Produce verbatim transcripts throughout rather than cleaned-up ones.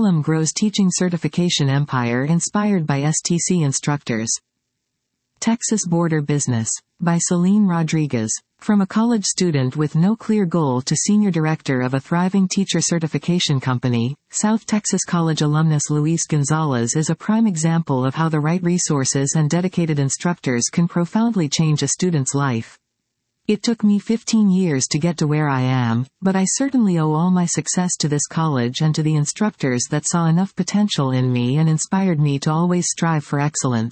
Curriculum grows teaching certification empire inspired by S T C instructors. Texas Border Business. By Celine Rodriguez. From a college student with no clear goal to senior director of a thriving teacher certification company, South Texas College alumnus Luis Gonzalez is a prime example of how the right resources and dedicated instructors can profoundly change a student's life. It took me fifteen years to get to where I am, but I certainly owe all my success to this college and to the instructors that saw enough potential in me and inspired me to always strive for excellence.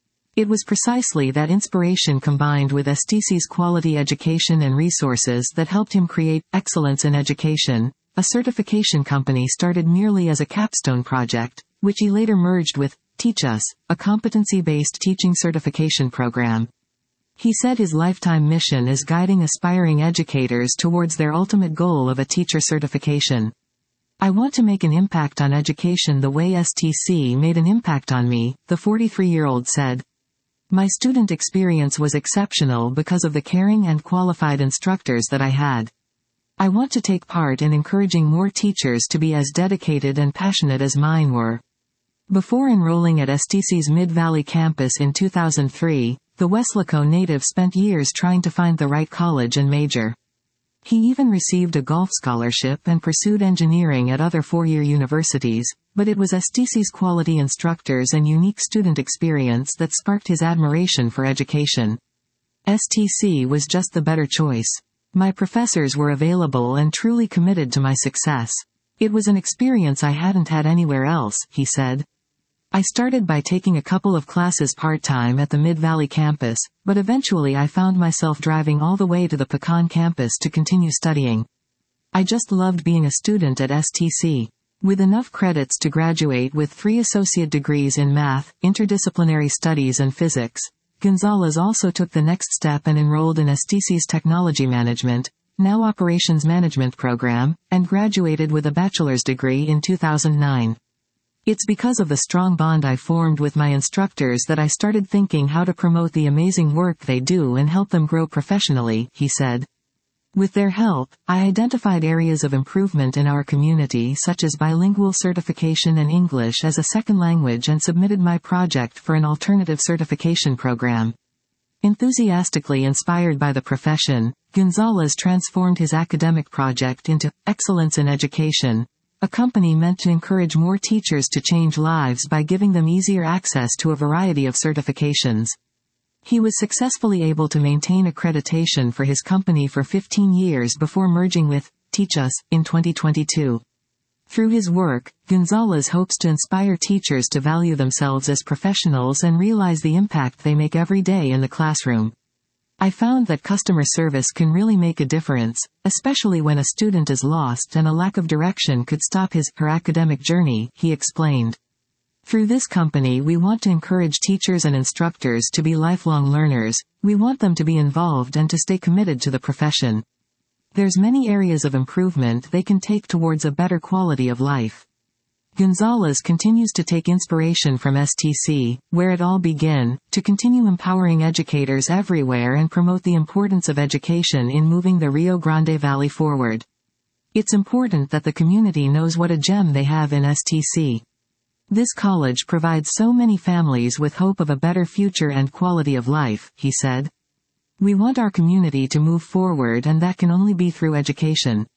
It was precisely that inspiration combined with S T C's quality education and resources that helped him create Excellence in Education, a certification company started merely as a capstone project, which he later merged with Teach Us, a competency-based teaching certification program. He said his lifetime mission is guiding aspiring educators towards their ultimate goal of a teacher certification. I want to make an impact on education the way S T C made an impact on me, the forty-three-year-old said. My student experience was exceptional because of the caring and qualified instructors that I had. I want to take part in encouraging more teachers to be as dedicated and passionate as mine were. Before enrolling at S T C's Mid-Valley campus in two thousand three, the Weslaco native spent years trying to find the right college and major. He even received a golf scholarship and pursued engineering at other four-year universities, but it was S T C's quality instructors and unique student experience that sparked his admiration for education. S T C was just the better choice. My professors were available and truly committed to my success. It was an experience I hadn't had anywhere else, he said. I started by taking a couple of classes part-time at the Mid-Valley campus, but eventually I found myself driving all the way to the Pecan campus to continue studying. I just loved being a student at S T C. With enough credits to graduate with three associate degrees in math, interdisciplinary studies and physics, Gonzalez also took the next step and enrolled in S T C's Technology Management, now Operations Management program, and graduated with a bachelor's degree in two thousand nine. It's because of the strong bond I formed with my instructors that I started thinking how to promote the amazing work they do and help them grow professionally, he said. With their help, I identified areas of improvement in our community such as bilingual certification and English as a second language and submitted my project for an alternative certification program. Enthusiastically inspired by the profession, Gonzalez transformed his academic project into Excellence in Education, a company meant to encourage more teachers to change lives by giving them easier access to a variety of certifications. He was successfully able to maintain accreditation for his company for fifteen years before merging with Teach Us in twenty twenty-two. Through his work, Gonzalez hopes to inspire teachers to value themselves as professionals and realize the impact they make every day in the classroom. I found that customer service can really make a difference, especially when a student is lost and a lack of direction could stop his, her academic journey, he explained. Through this company we want to encourage teachers and instructors to be lifelong learners, we want them to be involved and to stay committed to the profession. There's many areas of improvement they can take towards a better quality of life. Gonzalez continues to take inspiration from S T C, where it all began, to continue empowering educators everywhere and promote the importance of education in moving the Rio Grande Valley forward. It's important that the community knows what a gem they have in S T C. This college provides so many families with hope of a better future and quality of life, he said. We want our community to move forward and that can only be through education.